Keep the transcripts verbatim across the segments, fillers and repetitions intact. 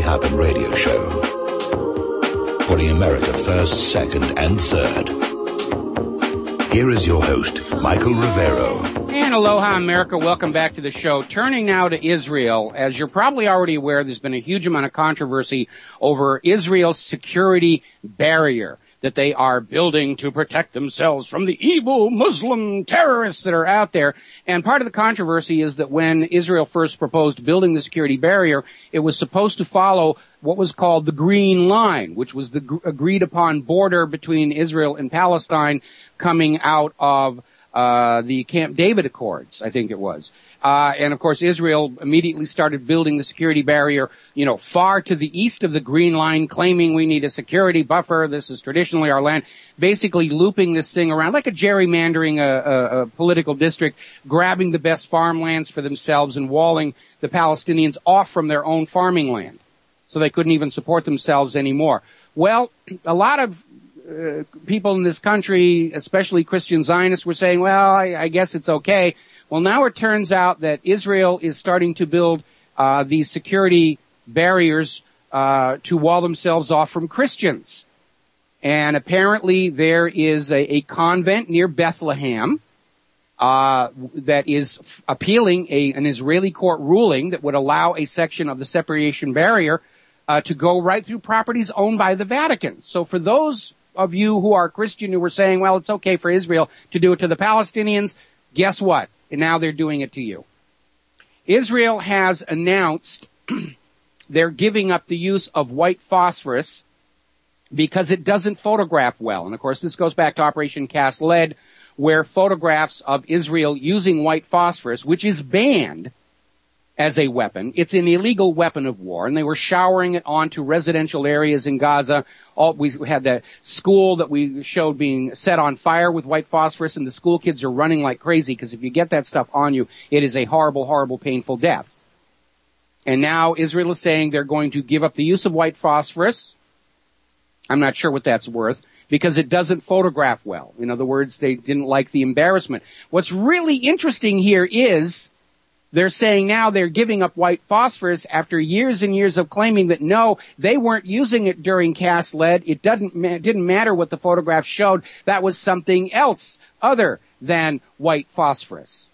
Happen radio show. Putting America first, second, and third. Here is your host, Michael Rivero. And aloha, America. Welcome back to the show. Turning now to Israel. As you're probably already aware, there's been a huge amount of controversy over Israel's security barrier that they are building to protect themselves from the evil Muslim terrorists that are out there. And part of the controversy is that when Israel first proposed building the security barrier, it was supposed to follow what was called the Green Line, which was the g- agreed upon border between Israel and Palestine coming out of uh the Camp David Accords, I think it was. Uh and of course Israel immediately started building the security barrier, you know, far to the east of the Green Line, claiming we need a security buffer. This is traditionally our land, basically looping this thing around like a gerrymandering a, a, a political district, grabbing the best farmlands for themselves and walling the Palestinians off from their own farming land, so they couldn't even support themselves anymore. Well, a lot of Uh, people in this country, especially Christian Zionists, were saying, well, I, I guess it's okay. Well, now it turns out that Israel is starting to build uh, these security barriers uh, to wall themselves off from Christians. And apparently there is a, a convent near Bethlehem uh that is f- appealing a, an Israeli court ruling that would allow a section of the separation barrier uh, to go right through properties owned by the Vatican. So for those of you who are Christian who were saying, well, it's okay for Israel to do it to the Palestinians, guess what? And now they're doing it to you. Israel has announced they're giving up the use of white phosphorus because it doesn't photograph well. And of course, this goes back to Operation Cast Lead, where photographs of Israel using white phosphorus, which is banned as a weapon, it's an illegal weapon of war, and they were showering it onto residential areas in Gaza. All, we had the school that we showed being set on fire with white phosphorus, and the school kids are running like crazy, because if you get that stuff on you, it is a horrible, horrible, painful death. And now Israel is saying they're going to give up the use of white phosphorus. I'm not sure what that's worth, because it doesn't photograph well. In other words, they didn't like the embarrassment. What's really interesting here is they're saying now they're giving up white phosphorus after years and years of claiming that, no, they weren't using it during Cast Lead. It doesn't, it didn't matter what the photograph showed. That was something else other than white phosphorus.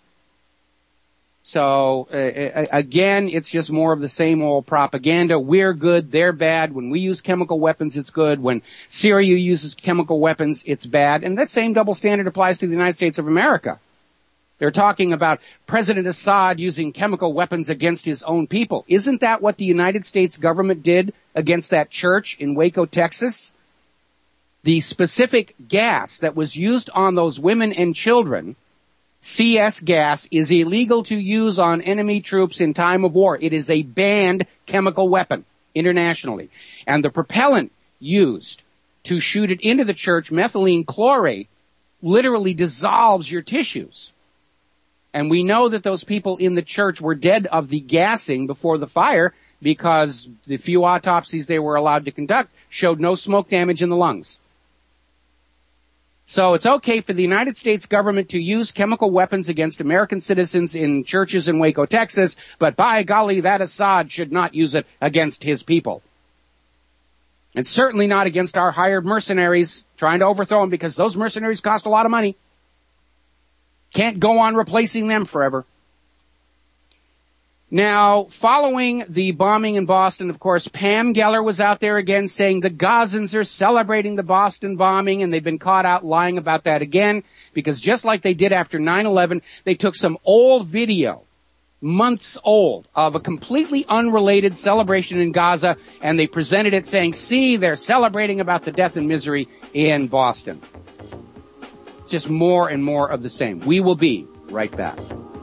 So, uh, again, it's just more of the same old propaganda. We're good, they're bad. When we use chemical weapons, it's good. When Syria uses chemical weapons, it's bad. And that same double standard applies to the United States of America. They're talking about President Assad using chemical weapons against his own people. Isn't that what the United States government did against that church in Waco, Texas? The specific gas that was used on those women and children, C S gas, is illegal to use on enemy troops in time of war. It is a banned chemical weapon internationally. And the propellant used to shoot it into the church, methylene chlorate, literally dissolves your tissues. And we know that those people in the church were dead of the gassing before the fire, because the few autopsies they were allowed to conduct showed no smoke damage in the lungs. So it's okay for the United States government to use chemical weapons against American citizens in churches in Waco, Texas, but by golly, that Assad should not use it against his people. And certainly not against our hired mercenaries trying to overthrow him, because those mercenaries cost a lot of money. Can't go on replacing them forever. Now, following the bombing in Boston, of course, Pam Geller was out there again saying the Gazans are celebrating the Boston bombing, and they've been caught out lying about that again, because just like they did after nine eleven, they took some old video, months old, of a completely unrelated celebration in Gaza, and they presented it saying, see, they're celebrating about the death and misery in Boston. Just more and more of the same. We will be right back.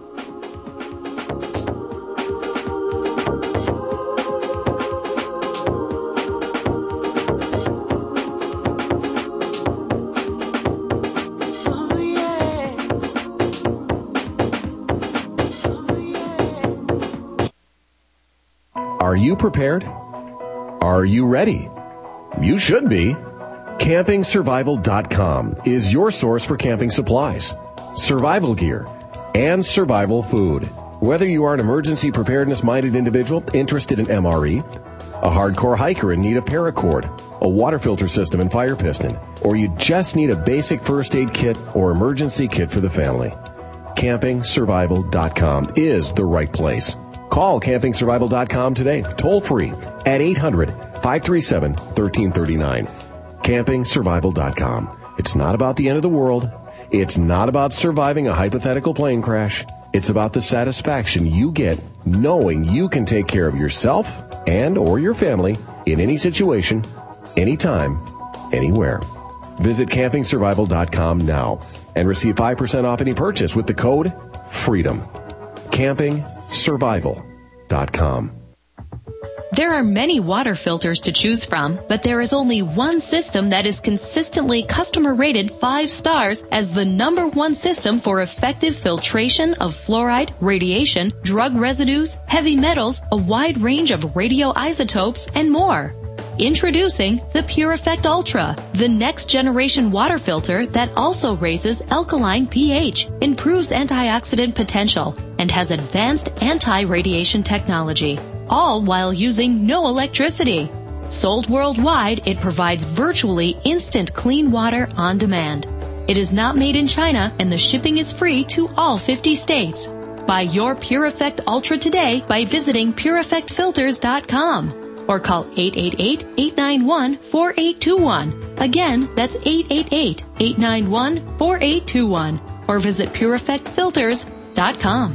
Are you prepared? Are you ready? You should be. Camping Survival dot com is your source for camping supplies, survival gear, and survival food. Whether you are an emergency preparedness-minded individual interested in M R E, a hardcore hiker in need of paracord, a water filter system and fire piston, or you just need a basic first aid kit or emergency kit for the family, camping survival dot com is the right place. Call camping survival dot com today, toll free at eight hundred, five three seven, one three three nine. camping survival dot com. It's not about the end of the world. It's not about surviving a hypothetical plane crash. It's about the satisfaction you get knowing you can take care of yourself and or your family in any situation, anytime, anywhere. Visit camping survival dot com now and receive five percent off any purchase with the code FREEDOM. camping survival dot com. There are many water filters to choose from, but there is only one system that is consistently customer rated five stars as the number one system for effective filtration of fluoride, radiation, drug residues, heavy metals, a wide range of radioisotopes, and more. Introducing the PureEffect Ultra, the next generation water filter that also raises alkaline pH, improves antioxidant potential, and has advanced anti-radiation technology, all while using no electricity. Sold worldwide, it provides virtually instant clean water on demand. It is not made in China, and the shipping is free to all fifty states. Buy your PureEffect Ultra today by visiting pure effect filters dot com. Or call eight eight eight, eight nine one, four eight two one. Again, that's eight eight eight, eight nine one, four eight two one. Or visit pure effect filters dot com.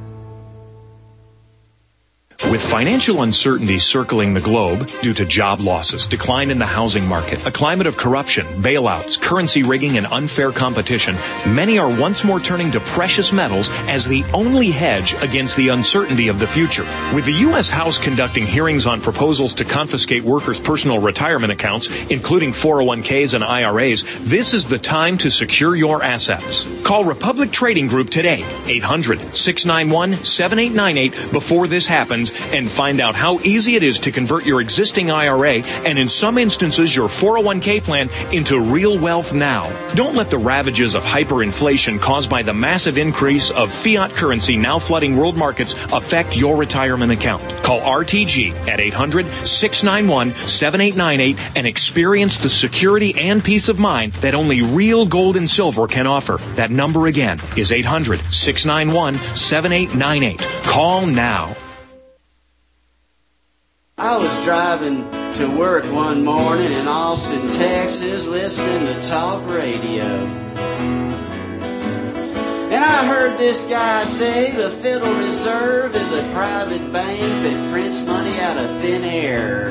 With financial uncertainty circling the globe due to job losses, decline in the housing market, a climate of corruption, bailouts, currency rigging, and unfair competition, many are once more turning to precious metals as the only hedge against the uncertainty of the future. With the U S House conducting hearings on proposals to confiscate workers' personal retirement accounts, including four oh one k's and I R A's, this is the time to secure your assets. Call Republic Trading Group today, eight hundred, six nine one, seven eight nine eight, before this happens, and find out how easy it is to convert your existing I R A and, in some instances, your four oh one k plan into real wealth now. Don't let the ravages of hyperinflation caused by the massive increase of fiat currency now flooding world markets affect your retirement account. Call R T G at eight hundred, six nine one, seven eight nine eight and experience the security and peace of mind that only real gold and silver can offer. That number again is eight hundred, six nine one, seven eight nine eight. Call now. I was driving to work one morning in Austin, Texas, listening to talk radio. And I heard this guy say the Federal Reserve is a private bank that prints money out of thin air.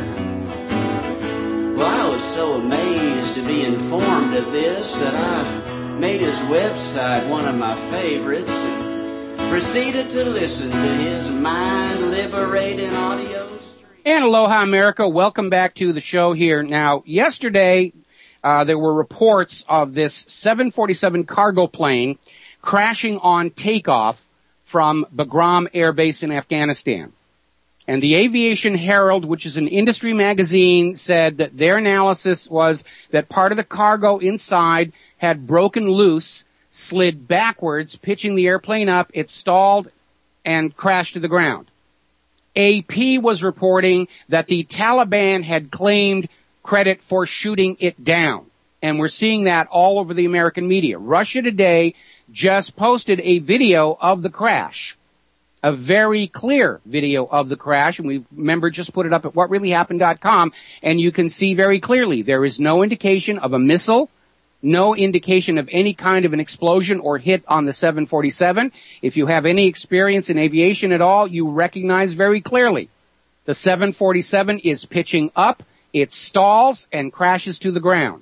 Well, I was so amazed to be informed of this that I made his website one of my favorites and proceeded to listen to his mind-liberating audio. And aloha, America. Welcome back to the show here. Now, yesterday, uh, there were reports of this seven forty-seven cargo plane crashing on takeoff from Bagram Air Base in Afghanistan. And the Aviation Herald, which is an industry magazine, said that their analysis was that part of the cargo inside had broken loose, slid backwards, pitching the airplane up. It stalled and crashed to the ground. A P was reporting that the Taliban had claimed credit for shooting it down. And we're seeing that all over the American media. Russia Today just posted a video of the crash. A very clear video of the crash. And we, remember, just put it up at what really happened dot com. And you can see very clearly there is no indication of a missile. No indication of any kind of an explosion or hit on the seven forty-seven. If you have any experience in aviation at all, you recognize very clearly the seven forty-seven is pitching up, it stalls, and crashes to the ground.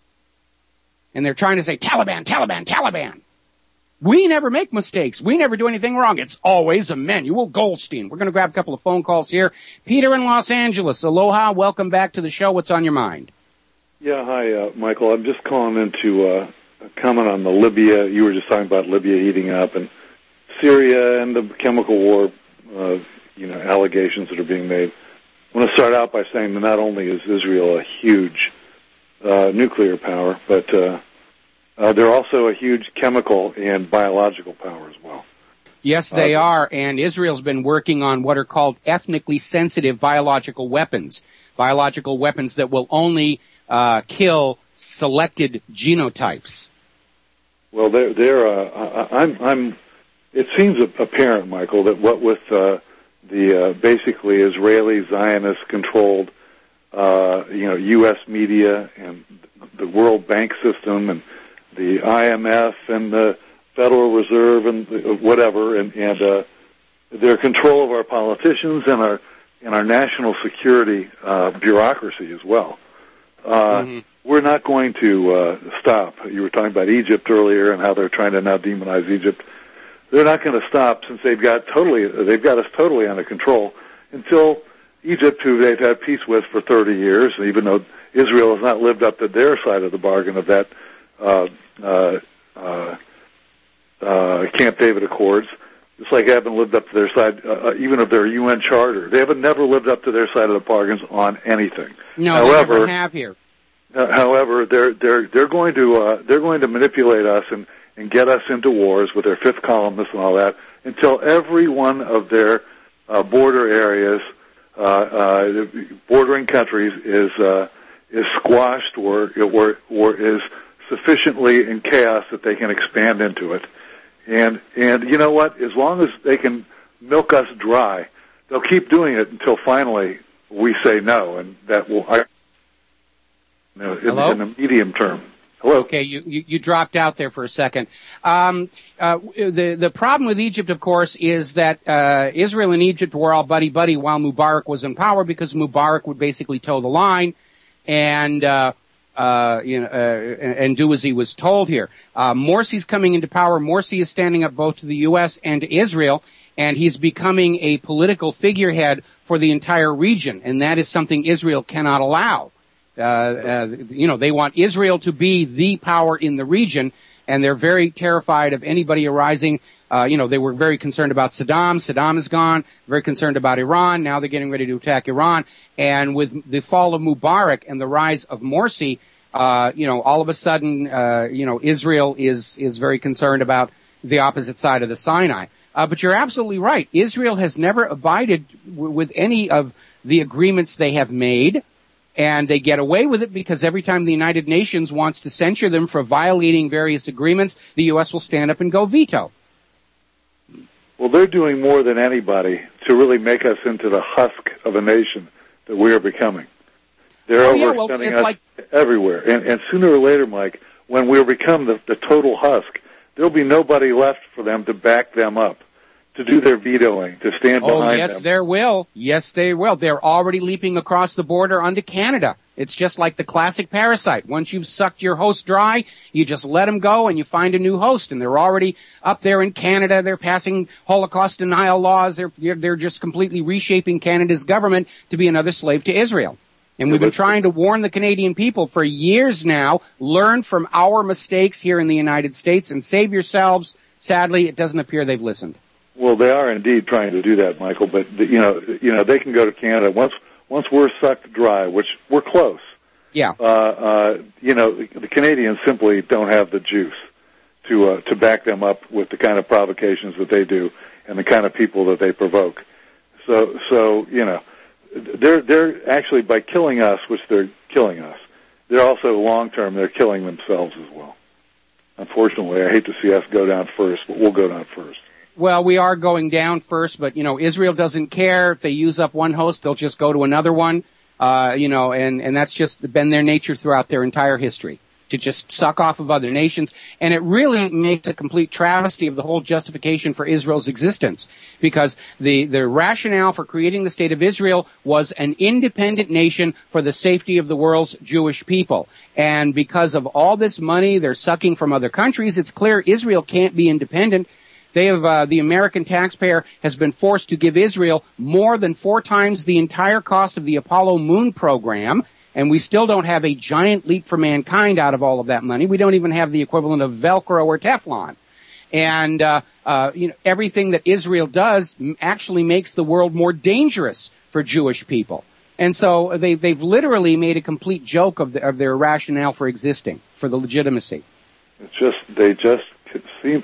And they're trying to say, Taliban, Taliban, Taliban. We never make mistakes. We never do anything wrong. It's always Emmanuel Goldstein. We're going to grab a couple of phone calls here. Peter in Los Angeles. Aloha. Welcome back to the show. What's on your mind? Yeah, hi, uh, Michael. I'm just calling in to uh, comment on the Libya. You were just talking about Libya heating up and Syria and the chemical war, uh, you know, allegations that are being made. I want to start out by saying that not only is Israel a huge uh, nuclear power, but uh, uh, they're also a huge chemical and biological power as well. Yes, they uh, are, and Israel's been working on what are called ethnically sensitive biological weapons, biological weapons that will only uh, kill selected genotypes. Well, they're, they're uh, I'm, I'm, it seems apparent, Michael, that what with uh, the uh, basically Israeli Zionist-controlled, uh, you know, U S media and the World Bank system and the I M F and the Federal Reserve and whatever, and, and uh, their control of our politicians and our and our national security uh, bureaucracy as well. Uh, mm-hmm. We're not going to uh, stop. You were talking about Egypt earlier and how they're trying to now demonize Egypt. They're not going to stop since they've got totally they've got us totally under control until Egypt, who they've had peace with for thirty years, even though Israel has not lived up to their side of the bargain of that uh, uh, uh, uh, Camp David Accords, just like they haven't lived up to their side, uh, even of their U N charter. They haven't never lived up to their side of the bargains on anything. No, however, they never have here. Uh, however, they're they're they're going to uh, they're going to manipulate us and, and get us into wars with their fifth columnists and all that until every one of their uh, border areas, uh, uh, bordering countries, is uh, is squashed or or or is sufficiently in chaos that they can expand into it. And and you know what? As long as they can milk us dry, they'll keep doing it until finally we say no, and that will. I, you know, in, in the medium term. Hello. Okay, you, you, you dropped out there for a second. Um, uh, the the problem with Egypt, of course, is that uh, Israel and Egypt were all buddy buddy while Mubarak was in power, because Mubarak would basically toe the line and uh, uh, you know uh, and do as he was told here. Uh, Morsi's coming into power. Morsi is standing up both to the U S and to Israel, and he's becoming a political figurehead for the entire region, and that is something Israel cannot allow. Uh, uh, you know, they want Israel to be the power in the region, and they're very terrified of anybody arising. Uh, you know, they were very concerned about Saddam. Saddam is gone. Very concerned about Iran. Now they're getting ready to attack Iran. And with the fall of Mubarak and the rise of Morsi, uh, you know, all of a sudden, uh, you know, Israel is, is very concerned about the opposite side of the Sinai. Uh, but you're absolutely right. Israel has never abided w- with any of the agreements they have made. And they get away with it because every time the United Nations wants to censure them for violating various agreements, the U S will stand up and go veto. Well, they're doing more than anybody to really make us into the husk of a nation that we are becoming. They're oh, overextending yeah, well, it's us like... everywhere. And, and sooner or later, Mike, when we become the, the total husk, there'll be nobody left for them to back them up, to do their vetoing, to stand oh, behind yes, them. there will. Yes, they will. They're already leaping across the border onto Canada. It's just like the classic parasite. Once you've sucked your host dry, you just let them go and you find a new host. And they're already up there in Canada. They're passing Holocaust denial laws. They're, they're just completely reshaping Canada's government to be another slave to Israel. And we've been trying to warn the Canadian people for years now. Learn from our mistakes here in the United States and save yourselves. Sadly, it doesn't appear they've listened. Well, they are indeed trying to do that, Michael. But you know, you know, they can go to Canada once once we're sucked dry, which we're close. Yeah. Uh, uh, you know, the Canadians simply don't have the juice to uh, to back them up with the kind of provocations that they do and the kind of people that they provoke. So, so you know, they're they're actually, by killing us, which they're killing us, they're also long term they're killing themselves as well. Unfortunately, I hate to see us go down first, but we'll go down first. Well, we are going down first, but, you know, Israel doesn't care. If they use up one host, they'll just go to another one, uh, you know, and, and that's just been their nature throughout their entire history, to just suck off of other nations. And it really makes a complete travesty of the whole justification for Israel's existence, because the, the rationale for creating the state of Israel was an independent nation for the safety of the world's Jewish people. And because of all this money they're sucking from other countries, it's clear Israel can't be independent. They have, uh, the American taxpayer has been forced to give Israel more than four times the entire cost of the Apollo moon program, and we still don't have a giant leap for mankind out of all of that money. We don't even have the equivalent of Velcro or Teflon. And, uh, uh, you know, everything that Israel does actually makes the world more dangerous for Jewish people. And so they, they've literally made a complete joke of, the, of their rationale for existing, for the legitimacy. It's just, they just seem...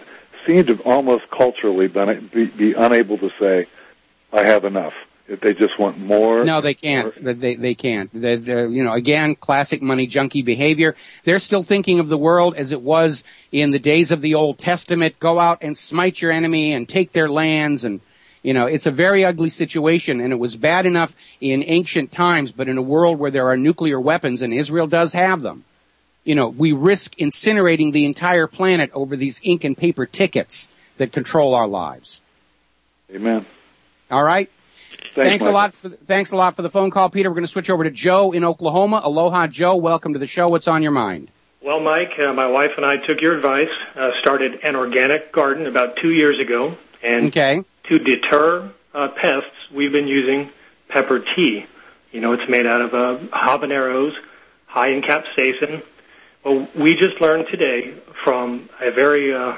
seem to almost culturally be, be unable to say, I have enough. If they just want more. No, they can't. More. They they can't. They, you know, again, classic money junkie behavior. They're still thinking of the world as it was in the days of the Old Testament. Go out and smite your enemy and take their lands. And, you know, it's a very ugly situation. And it was bad enough in ancient times, but in a world where there are nuclear weapons, and Israel does have them, you know, we risk incinerating the entire planet over these ink and paper tickets that control our lives. Amen. All right. Thanks, thanks a lot. For, thanks a lot for the phone call, Peter. We're going to switch over to Joe in Oklahoma. Aloha, Joe. Welcome to the show. What's on your mind? Well, Mike, uh, my wife and I took your advice, uh, started an organic garden about two years ago, and okay. to deter uh, pests, we've been using pepper tea. You know, it's made out of uh, habaneros, high in capsaicin. Well, we just learned today from a very uh,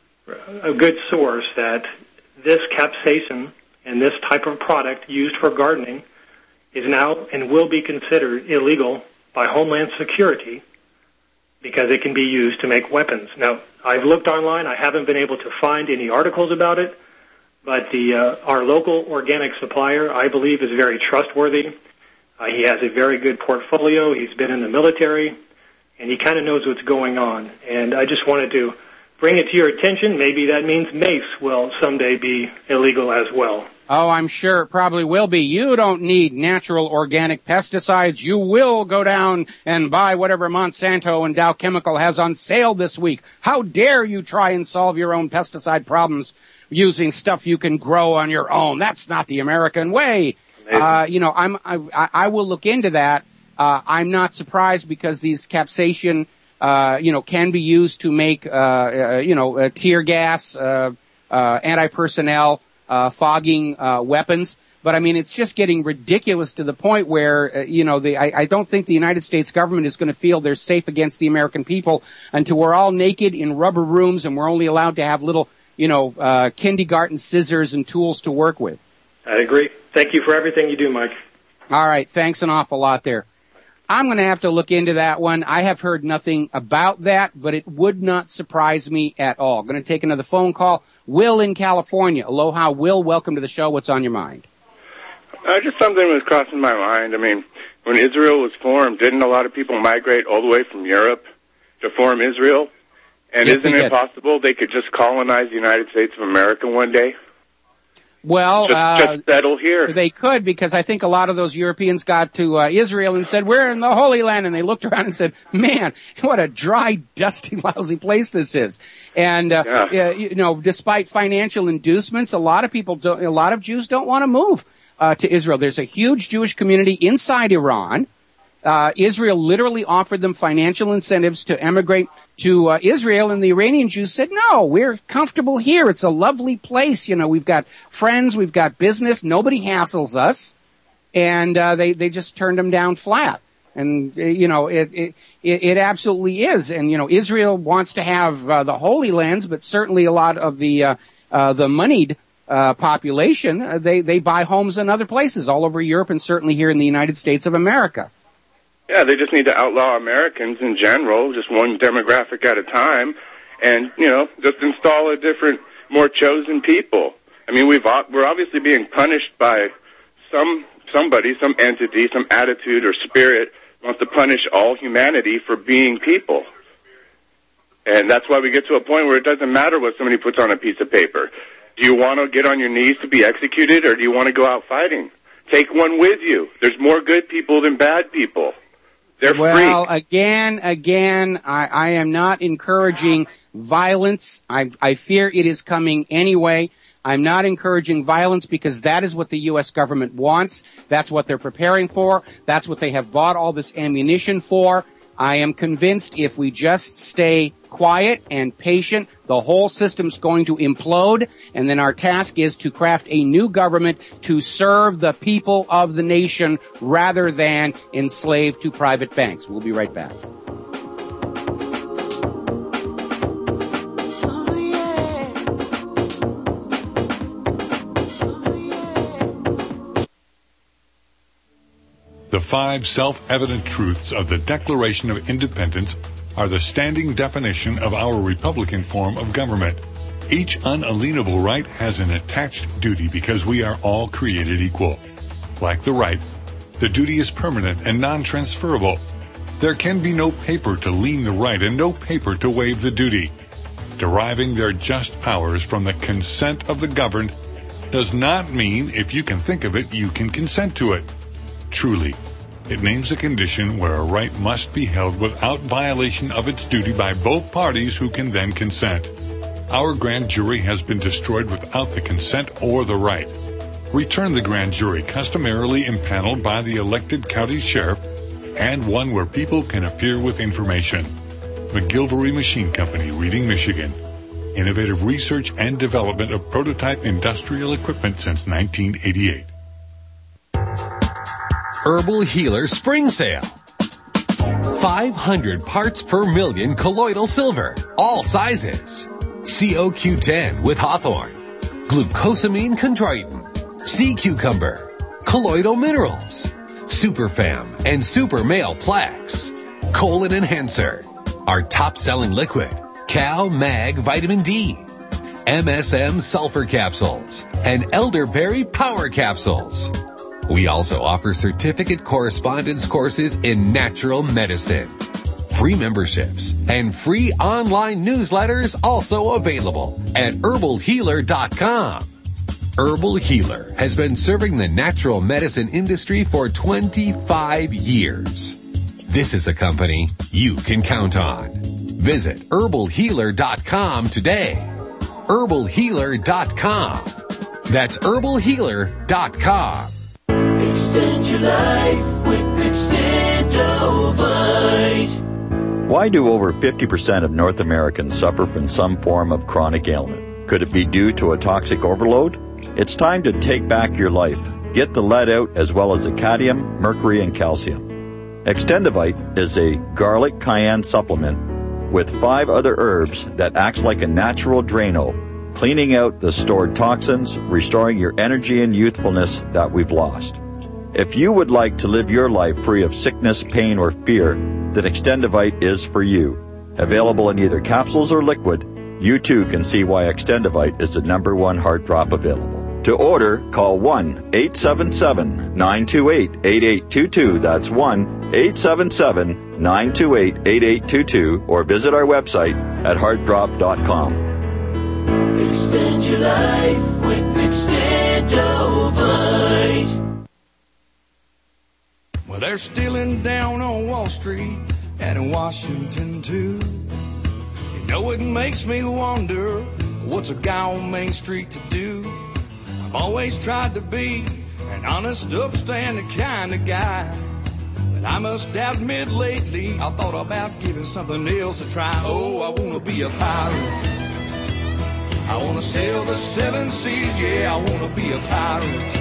a good source that this capsaicin and this type of product used for gardening is now and will be considered illegal by Homeland Security because it can be used to make weapons. Now, I've looked online. I haven't been able to find any articles about it, but the uh, our local organic supplier, I believe, is very trustworthy. Uh, he has a very good portfolio. He's been in the military, and he kind of knows what's going on. And I just wanted to bring it to your attention. Maybe that means mace will someday be illegal as well. Oh, I'm sure it probably will be. You don't need natural organic pesticides. You will go down and buy whatever Monsanto and Dow Chemical has on sale this week. How dare you try and solve your own pesticide problems using stuff you can grow on your own? That's not the American way. Uh, you know, I'm, I, I will look into that. Uh, I'm not surprised because these capsaicin, uh, you know, can be used to make, uh, uh you know, uh, tear gas, uh, uh, anti-personnel, Uh, fogging uh, weapons, but I mean it's just getting ridiculous to the point where uh, you know the I, I don't think the United States government is going to feel they're safe against the American people until we're all naked in rubber rooms and we're only allowed to have little you know uh, kindergarten scissors and tools to work with. I agree. Thank you for everything you do, Mike. All right, thanks an awful lot there. I'm going to have to look into that one. I have heard nothing about that, but it would not surprise me at all. Going to take another phone call. Will in California. Aloha, Will. Welcome to the show. What's on your mind? Uh, just something was crossing my mind. I mean, when Israel was formed, didn't a lot of people migrate all the way from Europe to form Israel? And yes, isn't it possible they could just colonize the United States of America one day? Well, just, uh, just settle here. They could, because I think a lot of those Europeans got to uh, Israel and said, we're in the Holy Land, and they looked around and said, man, what a dry, dusty, lousy place this is. And, uh, yeah. you know, despite financial inducements, a lot of people, don't, a lot of Jews don't want to move uh, to Israel. There's a huge Jewish community inside Iran. Uh, Israel literally offered them financial incentives to emigrate to uh, Israel, and the Iranian Jews said, no, we're comfortable here. It's a lovely place. You know, we've got friends, we've got business, nobody hassles us. And uh, they, they just turned them down flat. And, uh, you know, it, it, it absolutely is. And, you know, Israel wants to have uh, the Holy Lands, but certainly a lot of the, uh, uh, the moneyed uh, population, uh, they, they buy homes in other places all over Europe and certainly here in the United States of America. Yeah, they just need to outlaw Americans in general, just one demographic at a time, and, you know, just install a different, more chosen people. I mean, we've, we're obviously being punished by some somebody, some entity, some attitude or spirit wants to punish all humanity for being people. And that's why we get to a point where it doesn't matter what somebody puts on a piece of paper. Do you want to get on your knees to be executed, or do you want to go out fighting? Take one with you. There's more good people than bad people. They're well, free. again, again, I, I am not encouraging violence. I, I fear it is coming anyway. I'm not encouraging violence because that is what the U S government wants. That's what they're preparing for. That's what they have bought all this ammunition for. I am convinced if we just stay quiet and patient, the whole system's going to implode, and then our task is to craft a new government to serve the people of the nation rather than enslave to private banks. We'll be right back. The five self-evident truths of the Declaration of Independence are the standing definition of our Republican form of government. Each unalienable right has an attached duty because we are all created equal. Like the right, the duty is permanent and non-transferable. There can be no paper to lien the right and no paper to waive the duty. Deriving their just powers from the consent of the governed does not mean if you can think of it, you can consent to it. Truly, it names a condition where a right must be held without violation of its duty by both parties who can then consent. Our grand jury has been destroyed without the consent or the right. Return the grand jury customarily impaneled by the elected county sheriff and one where people can appear with information. McGilvery Machine Company, Reading, Michigan. Innovative research and development of prototype industrial equipment since nineteen eighty-eight. Herbal Healer Spring Sale. five hundred parts per million colloidal silver, all sizes. C O Q ten with Hawthorne, glucosamine chondroitin, sea cucumber, colloidal minerals, Superfam and Super Male Plex, colon enhancer, our top-selling liquid, Cal Mag Vitamin D, M S M Sulfur Capsules, and Elderberry Power Capsules. We also offer certificate correspondence courses in natural medicine. Free memberships and free online newsletters also available at herbal healer dot com. Herbal Healer has been serving the natural medicine industry for twenty-five years. This is a company you can count on. Visit herbal healer dot com today. herbal healer dot com. That's herbal healer dot com. Extend your life with Extendovite. Why do over fifty percent of North Americans suffer from some form of chronic ailment? Could it be due to a toxic overload? It's time to take back your life. Get the lead out as well as the cadmium, mercury, and calcium. Extendovite is a garlic cayenne supplement with five other herbs that acts like a natural Drano, cleaning out the stored toxins, restoring your energy and youthfulness that we've lost. If you would like to live your life free of sickness, pain, or fear, then Extendovite is for you. Available in either capsules or liquid, you too can see why Extendovite is the number one heart drop available. To order, call one eight seven seven, nine two eight, eight eight two two. That's one eight seven seven, nine two eight, eight eight two two, or visit our website at heart drop dot com. Extend your life with Extendovite. Well, they're stealing down on Wall Street and in Washington, too. You know, it makes me wonder, what's a guy on Main Street to do? I've always tried to be an honest, upstanding kind of guy. But I must admit lately, I thought about giving something else a try. Oh, I want to be a pirate. I want to sail the seven seas, yeah, I want to be a pirate.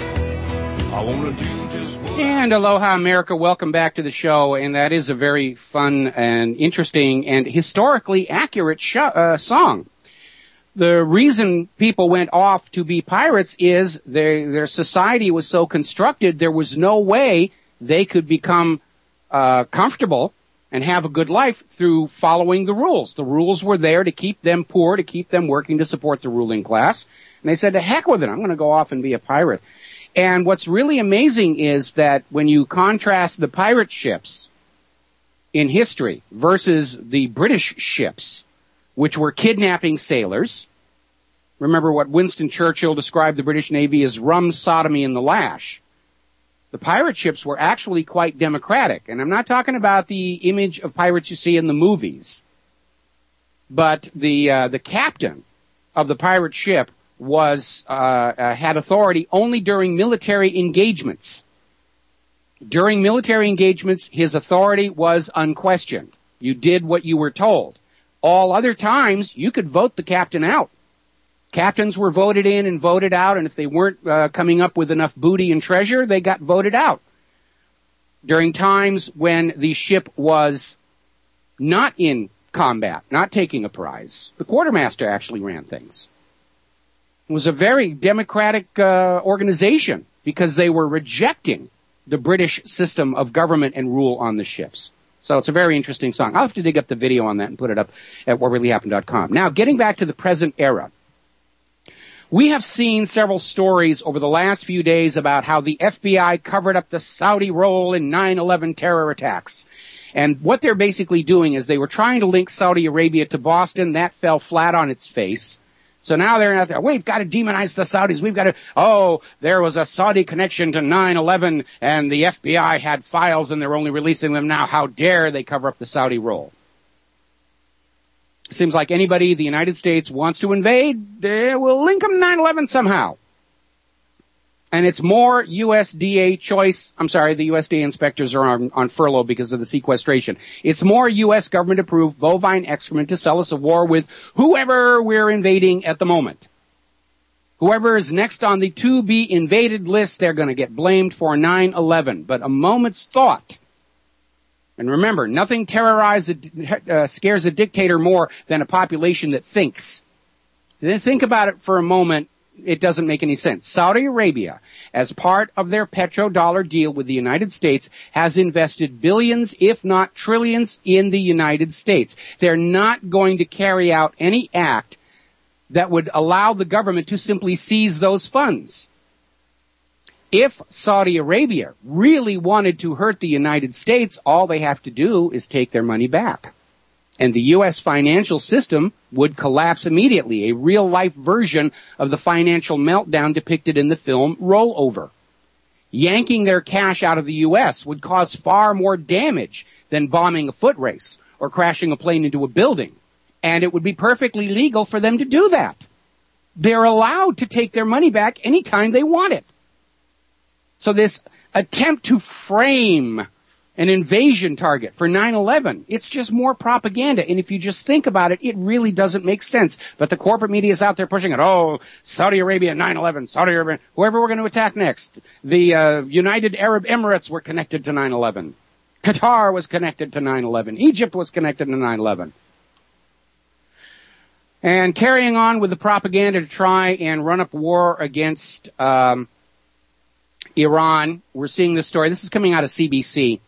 I want to do just what... And aloha, America. Welcome back to the show. And that is a very fun and interesting and historically accurate sh- uh, song. The reason people went off to be pirates is their, their society was so constructed, there was no way they could become uh, comfortable and have a good life through following the rules. The rules were there to keep them poor, to keep them working to support the ruling class. And they said, to heck with it, I'm going to go off and be a pirate. And what's really amazing is that when you contrast the pirate ships in history versus the British ships, which were kidnapping sailors. Remember what Winston Churchill described the British Navy as rum, sodomy, and the lash. The pirate ships were actually quite democratic. And I'm not talking about the image of pirates you see in the movies. But the uh, the captain of the pirate ship was uh, uh, had authority only during military engagements. During military engagements, his authority was unquestioned. You did what you were told. All other times, you could vote the captain out. Captains were voted in and voted out, and if they weren't uh, coming up with enough booty and treasure, they got voted out. During times when the ship was not in combat, not taking a prize, the quartermaster actually ran things. It was a very democratic uh, organization because they were rejecting the British system of government and rule on the ships. So it's a very interesting song. I'll have to dig up the video on that and put it up at what really happened dot com. Now, getting back to the present era. We have seen several stories over the last few days about how the F B I covered up the Saudi role in nine eleven terror attacks. And what they're basically doing is they were trying to link Saudi Arabia to Boston. That fell flat on its face. So now they're out there, we've got to demonize the Saudis. We've got to, oh, there was a Saudi connection to nine eleven and the F B I had files and they're only releasing them now. How dare they cover up the Saudi role? Seems like anybody the United States wants to invade, they will link them to nine eleven somehow. And it's more U S D A choice. I'm sorry, the U S D A inspectors are on, on furlough because of the sequestration. It's more U S government-approved bovine excrement to sell us a war with whoever we're invading at the moment. Whoever is next on the to-be-invaded list, they're going to get blamed for nine eleven. But a moment's thought. And remember, nothing terrorizes, uh, scares a dictator more than a population that thinks. Then think about it for a moment. It doesn't make any sense. Saudi Arabia, as part of their petrodollar deal with the United States, has invested billions, if not trillions, in the United States. They're not going to carry out any act that would allow the government to simply seize those funds. If Saudi Arabia really wanted to hurt the United States, all they have to do is take their money back. And the U S financial system would collapse immediately, a real-life version of the financial meltdown depicted in the film Rollover. Yanking their cash out of the U S would cause far more damage than bombing a foot race or crashing a plane into a building. And it would be perfectly legal for them to do that. They're allowed to take their money back anytime they want it. So this attempt to frame an invasion target for nine eleven, it's just more propaganda. And if you just think about it, it really doesn't make sense. But the corporate media is out there pushing it. Oh, Saudi Arabia, nine eleven, Saudi Arabia, whoever we're going to attack next. The uh, United Arab Emirates were connected to nine eleven. Qatar was connected to nine eleven. Egypt was connected to nine eleven. And carrying on with the propaganda to try and run up war against um, Iran, we're seeing this story. This is coming out of C B C.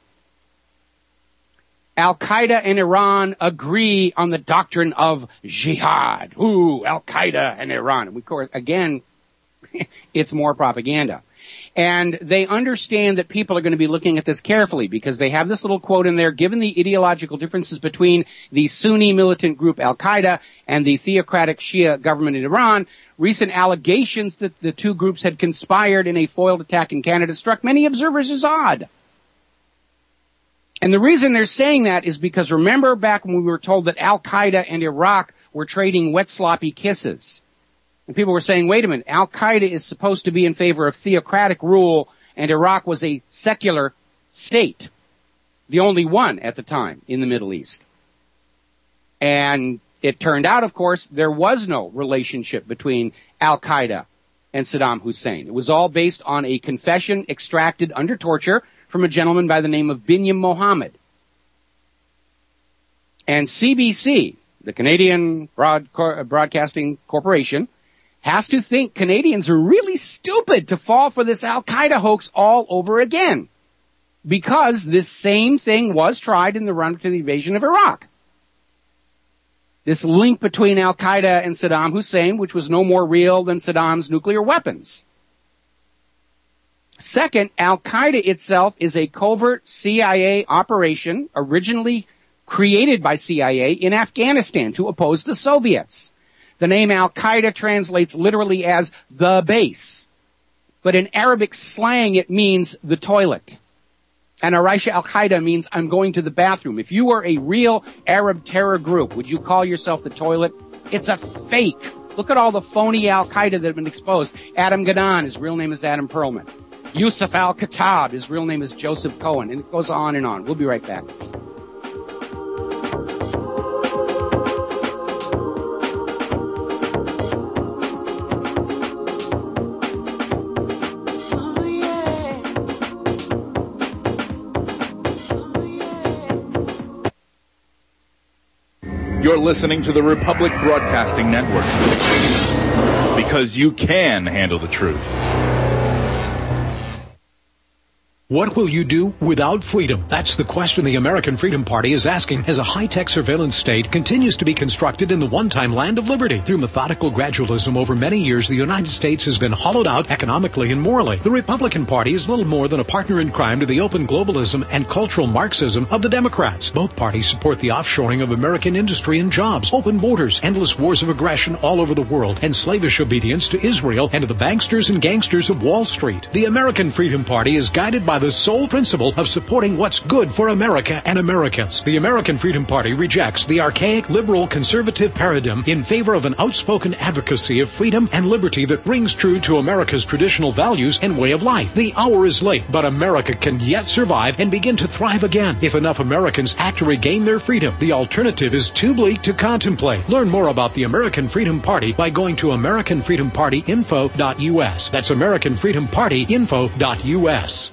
Al-Qaeda and Iran agree on the doctrine of jihad. Ooh, Al-Qaeda and Iran. And of course, again, it's more propaganda. And they understand that people are going to be looking at this carefully because they have this little quote in there, given the ideological differences between the Sunni militant group Al-Qaeda and the theocratic Shia government in Iran, recent allegations that the two groups had conspired in a foiled attack in Canada struck many observers as odd. And the reason they're saying that is because remember back when we were told that Al-Qaeda and Iraq were trading wet, sloppy kisses. And people were saying, wait a minute, Al-Qaeda is supposed to be in favor of theocratic rule, and Iraq was a secular state. The only one at the time in the Middle East. And it turned out, of course, there was no relationship between Al-Qaeda and Saddam Hussein. It was all based on a confession extracted under torture from a gentleman by the name of Binyam Mohammed. And C B C, the Canadian Broad- Broadcasting Corporation, has to think Canadians are really stupid to fall for this Al-Qaeda hoax all over again. Because this same thing was tried in the run to the invasion of Iraq. This link between Al-Qaeda and Saddam Hussein, which was no more real than Saddam's nuclear weapons. Second, Al-Qaeda itself is a covert C I A operation originally created by C I A in Afghanistan to oppose the Soviets. The name Al-Qaeda translates literally as the base. But in Arabic slang, it means the toilet. And Araisha Al-Qaeda means I'm going to the bathroom. If you were a real Arab terror group, would you call yourself the toilet? It's a fake. Look at all the phony Al-Qaeda that have been exposed. Adam Gadon, his real name is Adam Perlman. Yusuf Al-Khattab, his real name is Joseph Cohen. And it goes on and on. We'll be right back. You're listening to the Republic Broadcasting Network. Because you can handle the truth. What will you do without freedom? That's the question the American Freedom Party is asking as a high-tech surveillance state continues to be constructed in the one-time land of liberty. Through methodical gradualism over many years, the United States has been hollowed out economically and morally. The Republican Party is little more than a partner in crime to the open globalism and cultural Marxism of the Democrats. Both parties support the offshoring of American industry and jobs, open borders, endless wars of aggression all over the world, and slavish obedience to Israel and to the banksters and gangsters of Wall Street. The American Freedom Party is guided by the sole principle of supporting what's good for America and Americans. The American Freedom Party rejects the archaic liberal conservative paradigm in favor of an outspoken advocacy of freedom and liberty that rings true to America's traditional values and way of life. The hour is late, but America can yet survive and begin to thrive again if enough Americans act to regain their freedom. The alternative is too bleak to contemplate. Learn more about the American Freedom Party by going to American Freedom Party info dot U S. That's American Freedom Party info dot U S.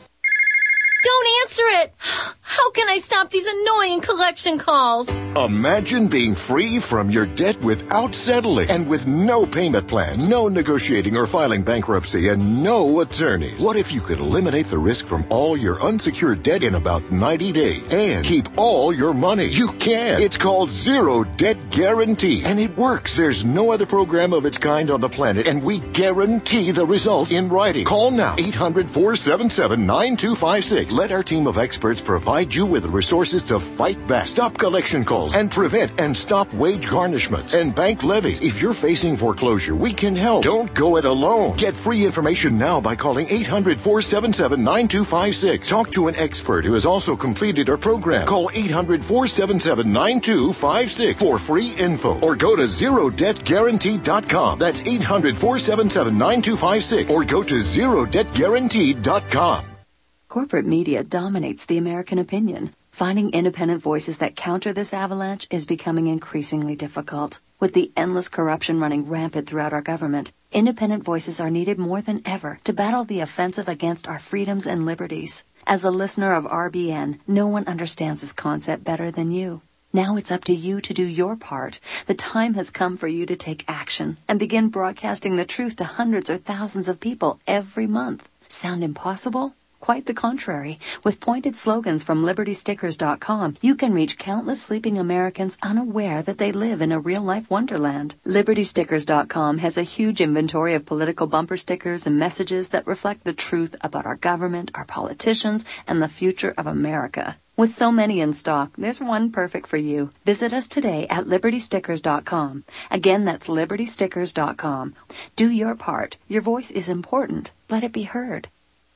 Don't answer it! How can I stop these annoying collection calls? Imagine being free from your debt without settling and with no payment plans, no negotiating or filing bankruptcy, and no attorneys. What if you could eliminate the risk from all your unsecured debt in about ninety days and keep all your money? You can. It's called Zero Debt Guarantee, and it works. There's no other program of its kind on the planet, and we guarantee the results in writing. Call now, eight hundred, four seven seven, nine two five six. Let our team of experts provide you with the resources to fight back, stop collection calls, and prevent and stop wage garnishments and bank levies. If you're facing foreclosure, we can help. Don't go it alone. Get free information now by calling eight hundred, four seven seven, nine two five six. Talk to an expert who has also completed our program. Call eight hundred, four seven seven, nine two five six for free info or go to zero debt guarantee dot com. That's eight hundred, four seven seven, nine two five six or go to zero debt guarantee dot com. Corporate media dominates the American opinion. Finding independent voices that counter this avalanche is becoming increasingly difficult. With the endless corruption running rampant throughout our government, independent voices are needed more than ever to battle the offensive against our freedoms and liberties. As a listener of R B N, no one understands this concept better than you. Now it's up to you to do your part. The time has come for you to take action and begin broadcasting the truth to hundreds or thousands of people every month. Sound impossible? Quite the contrary. With pointed slogans from Liberty Stickers dot com, you can reach countless sleeping Americans unaware that they live in a real-life wonderland. Liberty Stickers dot com has a huge inventory of political bumper stickers and messages that reflect the truth about our government, our politicians, and the future of America. With so many in stock, there's one perfect for you. Visit us today at Liberty Stickers dot com. Again, that's Liberty Stickers dot com. Do your part. Your voice is important. Let it be heard.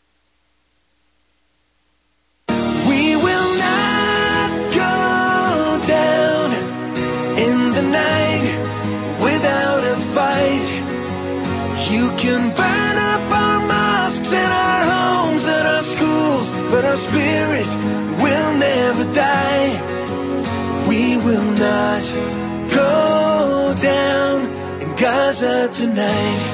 We will not go down in the night without a fight. You can burn up our mosques and our homes and our schools, but our spirit will never die. We will not go down in Gaza tonight.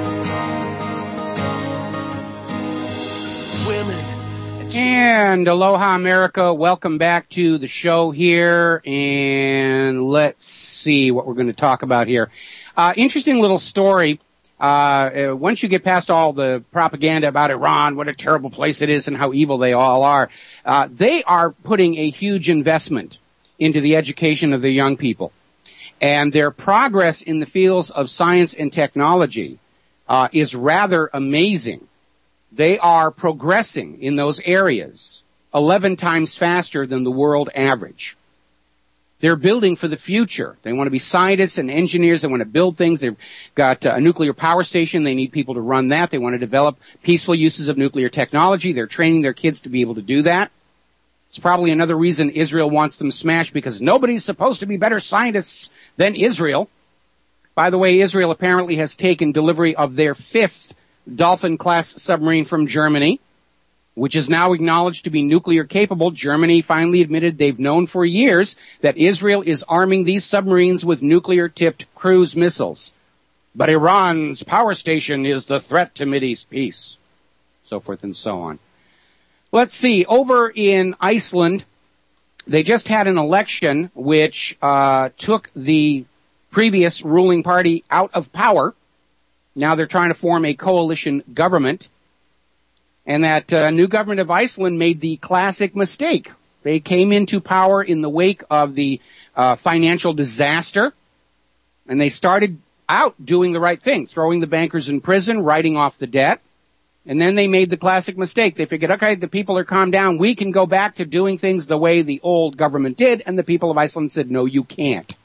Women. And aloha, America. Welcome back to the show here. And let's see what we're going to talk about here. Uh, interesting little story. Uh, once you get past all the propaganda about Iran, what a terrible place it is and how evil they all are, uh, they are putting a huge investment into the education of the young people. And their progress in the fields of science and technology uh, is rather amazing. They are progressing in those areas eleven times faster than the world average. They're building for the future. They want to be scientists and engineers. They want to build things. They've got a nuclear power station. They need people to run that. They want to develop peaceful uses of nuclear technology. They're training their kids to be able to do that. It's probably another reason Israel wants them smashed, because nobody's supposed to be better scientists than Israel. By the way, Israel apparently has taken delivery of their fifth Dolphin-class submarine from Germany, which is now acknowledged to be nuclear capable. Germany finally admitted they've known for years that Israel is arming these submarines with nuclear-tipped cruise missiles. But Iran's power station is the threat to Mideast peace. So forth and so on. Let's see. Over in Iceland, they just had an election which uh, took the previous ruling party out of power. Now they're trying to form a coalition government. And that uh, new government of Iceland made the classic mistake. They came into power in the wake of the uh, financial disaster, and they started out doing the right thing, throwing the bankers in prison, writing off the debt. And then they made the classic mistake. They figured, okay, the people are calmed down. We can go back to doing things the way the old government did. And the people of Iceland said, no, you can't.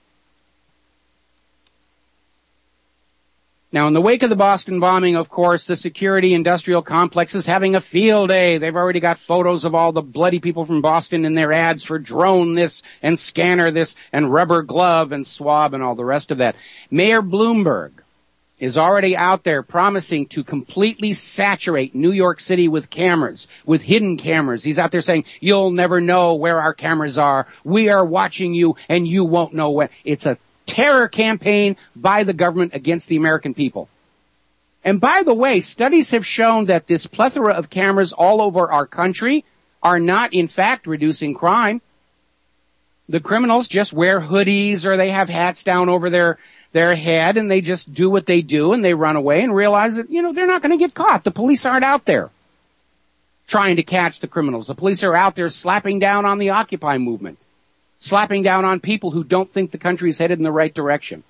Now, in the wake of the Boston bombing, of course, the security industrial complex is having a field day. They've already got photos of all the bloody people from Boston in their ads for drone this and scanner this and rubber glove and swab and all the rest of that. Mayor Bloomberg is already out there promising to completely saturate New York City with cameras, with hidden cameras. He's out there saying, you'll never know where our cameras are. We are watching you and you won't know when. It's a terror campaign by the government against the American people. And by the way, studies have shown that this plethora of cameras all over our country are not, in fact, reducing crime. The criminals just wear hoodies or they have hats down over their, their head and they just do what they do and they run away and realize that, you know, they're not going to get caught. The police aren't out there trying to catch the criminals. The police are out there slapping down on the Occupy movement, slapping down on people who don't think the country is headed in the right direction.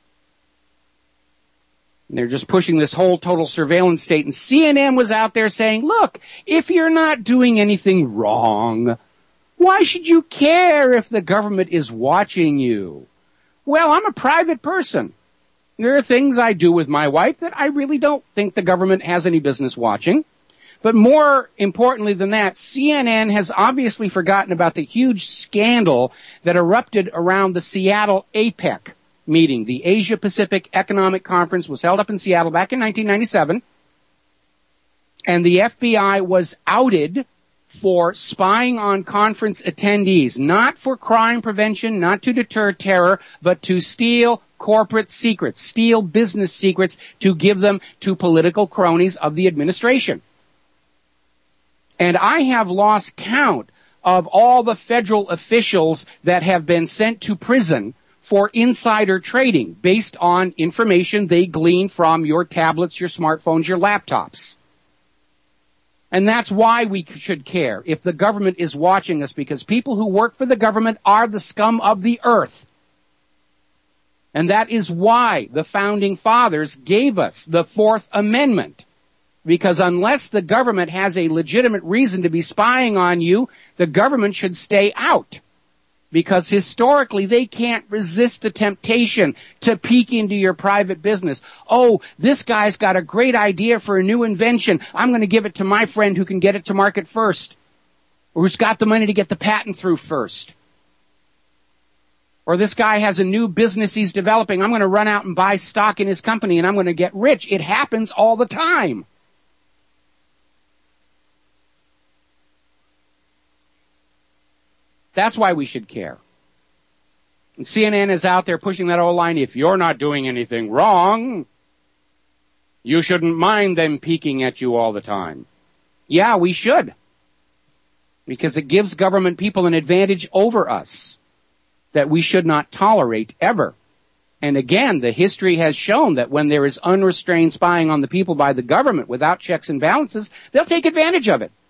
And they're just pushing this whole total surveillance state. And C N N was out there saying, look, if you're not doing anything wrong, why should you care if the government is watching you? Well, I'm a private person. There are things I do with my wife that I really don't think the government has any business watching. But more importantly than that, C N N has obviously forgotten about the huge scandal that erupted around the Seattle APEC meeting. The Asia Pacific Economic Conference was held up in Seattle back in nineteen ninety-seven. And the F B I was outed for spying on conference attendees, not for crime prevention, not to deter terror, but to steal corporate secrets, steal business secrets to give them to political cronies of the administration. And I have lost count of all the federal officials that have been sent to prison for insider trading based on information they glean from your tablets, your smartphones, your laptops. And that's why we should care if the government is watching us, because people who work for the government are the scum of the earth. And that is why the founding fathers gave us the Fourth Amendment. Because unless the government has a legitimate reason to be spying on you, the government should stay out. Because historically, they can't resist the temptation to peek into your private business. Oh, this guy's got a great idea for a new invention. I'm going to give it to my friend who can get it to market first. Or who's got the money to get the patent through first. Or this guy has a new business he's developing. I'm going to run out and buy stock in his company and I'm going to get rich. It happens all the time. That's why we should care. And C N N is out there pushing that old line, if you're not doing anything wrong, you shouldn't mind them peeking at you all the time. Yeah, we should. Because it gives government people an advantage over us that we should not tolerate ever. And again, the history has shown that when there is unrestrained spying on the people by the government without checks and balances, they'll take advantage of it.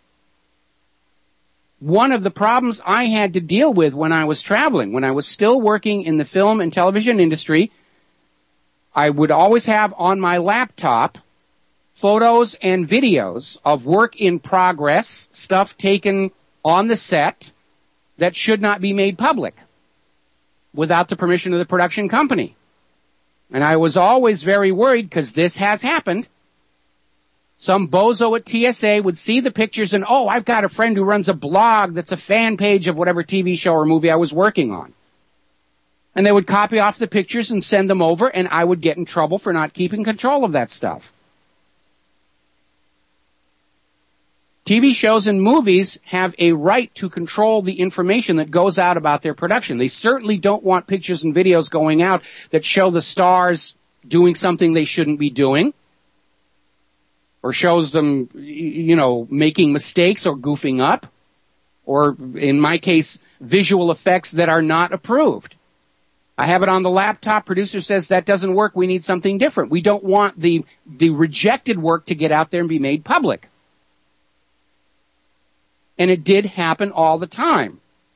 One of the problems I had to deal with when I was traveling, when I was still working in the film and television industry, I would always have on my laptop photos and videos of work in progress, stuff taken on the set that should not be made public without the permission of the production company. And I was always very worried because this has happened. Some bozo at T S A would see the pictures and, oh, I've got a friend who runs a blog that's a fan page of whatever T V show or movie I was working on. And they would copy off the pictures and send them over, and I would get in trouble for not keeping control of that stuff. T V shows and movies have a right to control the information that goes out about their production. They certainly don't want pictures and videos going out that show the stars doing something they shouldn't be doing, or shows them, you know, making mistakes or goofing up, or in my case, visual effects that are not approved. I have it on the laptop. Producer says that doesn't work. We need something different. We don't want the, the rejected work to get out there and be made public. And it did happen all the time.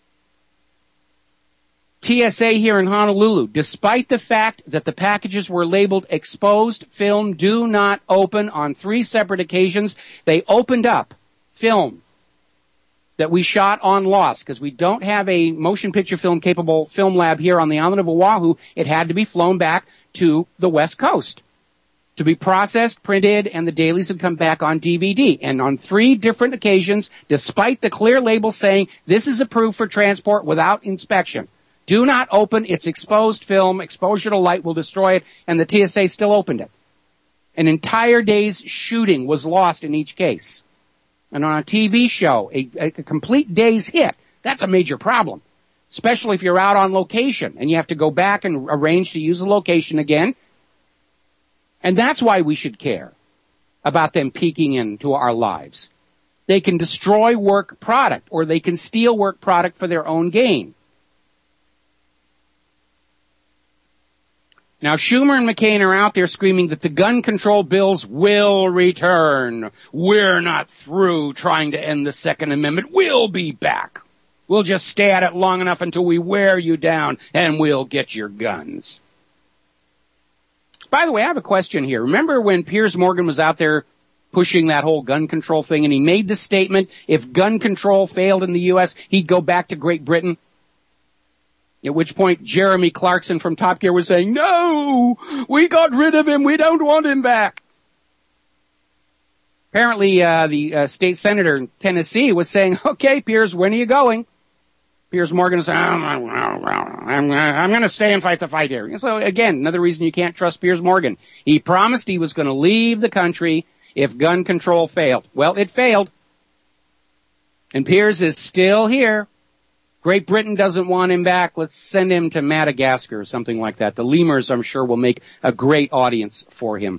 T S A here in Honolulu, despite the fact that the packages were labeled exposed film do not open on three separate occasions, they opened up film that we shot on loss because we don't have a motion picture film capable film lab here on the island of Oahu. It had to be flown back to the West Coast to be processed, printed, and the dailies would come back on D V D. And on three different occasions, despite the clear label saying this is approved for transport without inspection, do not open, it's exposed film, exposure to light will destroy it, and the T S A still opened it. An entire day's shooting was lost in each case. And on a T V show, a, a complete day's hit, that's a major problem. Especially if you're out on location and you have to go back and arrange to use the location again. And that's why we should care about them peeking into our lives. They can destroy work product or they can steal work product for their own gain. Now, Schumer and McCain are out there screaming that the gun control bills will return. We're not through trying to end the Second Amendment. We'll be back. We'll just stay at it long enough until we wear you down, and we'll get your guns. By the way, I have a question here. Remember when Piers Morgan was out there pushing that whole gun control thing, and he made the statement, if gun control failed in the U S, he'd go back to Great Britain? At which point, Jeremy Clarkson from Top Gear was saying, no, we got rid of him. We don't want him back. Apparently, uh, the uh, state senator in Tennessee was saying, okay, Piers, when are you going? Piers Morgan is saying, I'm, I'm, I'm going to stay and fight the fight here. So, again, another reason you can't trust Piers Morgan. He promised he was going to leave the country if gun control failed. Well, it failed. And Piers is still here. Great Britain doesn't want him back. Let's send him to Madagascar or something like that. The lemurs, I'm sure, will make a great audience for him.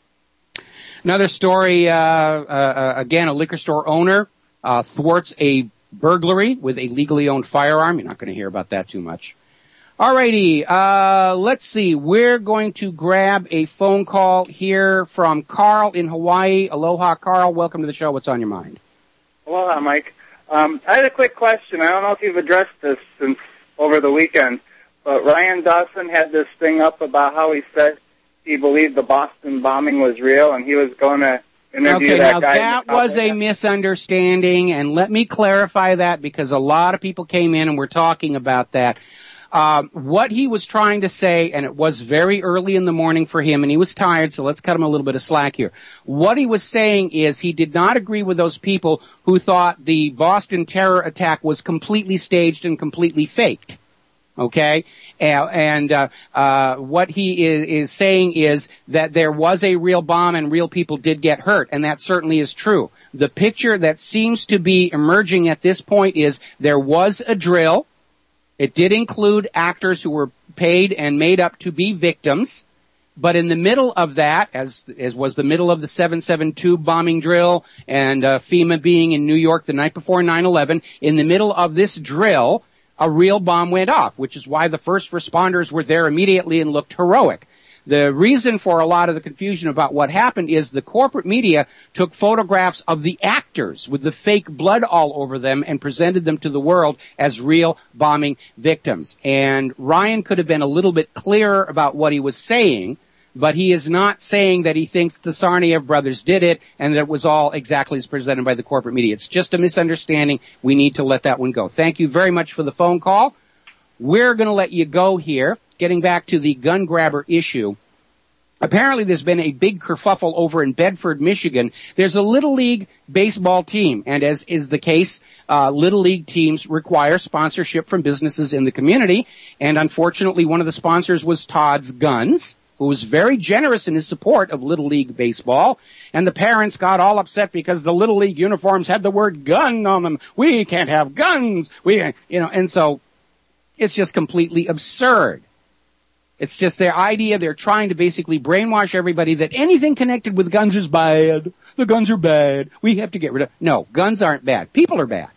Another story, uh, uh, again, a liquor store owner uh, thwarts a burglary with a legally owned firearm. You're not going to hear about that too much. Alrighty, uh, let's see. We're going to grab a phone call here from Carl in Hawaii. Aloha, Carl. Welcome to the show. What's on your mind? Aloha, Mike. Um, I had a quick question. I don't know if you've addressed this since over the weekend, but Ryan Dawson had this thing up about how he said he believed the Boston bombing was real, and he was going to interview okay, that now guy. that was a misunderstanding, and let me clarify that because a lot of people came in and were talking about that. Um, what he was trying to say, and it was very early in the morning for him, and he was tired, so let's cut him a little bit of slack here. What he was saying is he did not agree with those people who thought the Boston terror attack was completely staged and completely faked. Okay? And, and uh, uh, what he is, is saying is that there was a real bomb and real people did get hurt, and that certainly is true. The picture that seems to be emerging at this point is there was a drill. It did include actors who were paid and made up to be victims. But in the middle of that, as, as was the middle of the seven seven two bombing drill and uh, FEMA being in New York the night before nine eleven, in the middle of this drill, a real bomb went off, which is why the first responders were there immediately and looked heroic. The reason for a lot of the confusion about what happened is the corporate media took photographs of the actors with the fake blood all over them and presented them to the world as real bombing victims. And Ryan could have been a little bit clearer about what he was saying, but he is not saying that he thinks the Tsarnaev brothers did it and that it was all exactly as presented by the corporate media. It's just a misunderstanding. We need to let that one go. Thank you very much for the phone call. We're going to let you go here. Getting back to the gun grabber issue, apparently there's been a big kerfuffle over in Bedford, Michigan. There's a Little League baseball team, and as is the case, uh, Little League teams require sponsorship from businesses in the community, and unfortunately one of the sponsors was Todd's Guns, who was very generous in his support of Little League baseball, and the parents got all upset because the Little League uniforms had the word gun on them. We can't have guns. We, you know, and so it's just completely absurd. It's just their idea. They're trying to basically brainwash everybody that anything connected with guns is bad. The guns are bad. We have to get rid of. No, guns aren't bad. People are bad.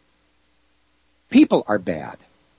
People are bad.